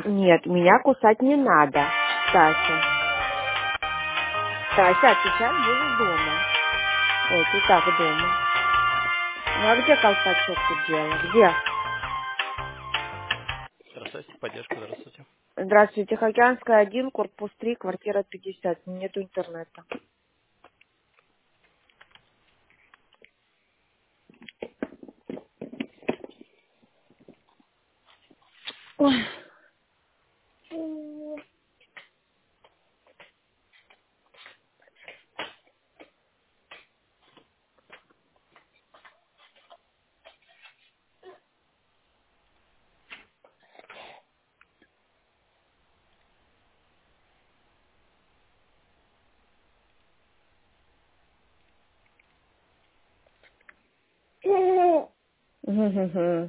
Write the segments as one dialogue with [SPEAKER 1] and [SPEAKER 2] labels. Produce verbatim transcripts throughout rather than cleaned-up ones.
[SPEAKER 1] Нет, меня кусать не надо, Тася. Тася, ты сейчас будешь дома. Ой, ты так дома. Ну а где колпачок ты делала? Где?
[SPEAKER 2] Здравствуйте, поддержка, здравствуйте.
[SPEAKER 1] Здравствуйте, Тихоокеанская, один, корпус три, квартира пятьдесят. Нету интернета. Ой. Мгм.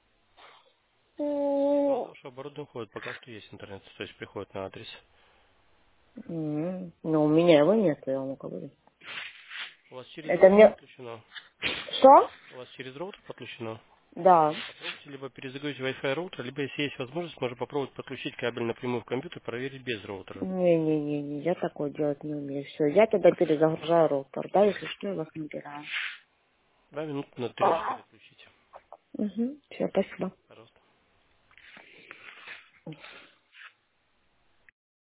[SPEAKER 2] Ну, ваше оборудование ходит, пока что есть интернет, то есть приходит на адрес.
[SPEAKER 1] М, Ну, у меня его нет, я вам говорю.
[SPEAKER 2] У вас через
[SPEAKER 1] Это
[SPEAKER 2] роутер
[SPEAKER 1] мне...
[SPEAKER 2] подключено?
[SPEAKER 1] Что?
[SPEAKER 2] У вас через роутер подключено?
[SPEAKER 1] Да.
[SPEAKER 2] Попробуйте либо перезагрузить Wi-Fi роутер, либо, если есть возможность, можно попробовать подключить кабель напрямую в компьютер и проверить без роутера.
[SPEAKER 1] Не-не-не, я такое делать не умею. Все, я тогда перезагружаю роутер, да, если что, я вас набираю.
[SPEAKER 2] Да, минут на три-четыре отключите.
[SPEAKER 1] Угу, все, спасибо.
[SPEAKER 2] Пожалуйста.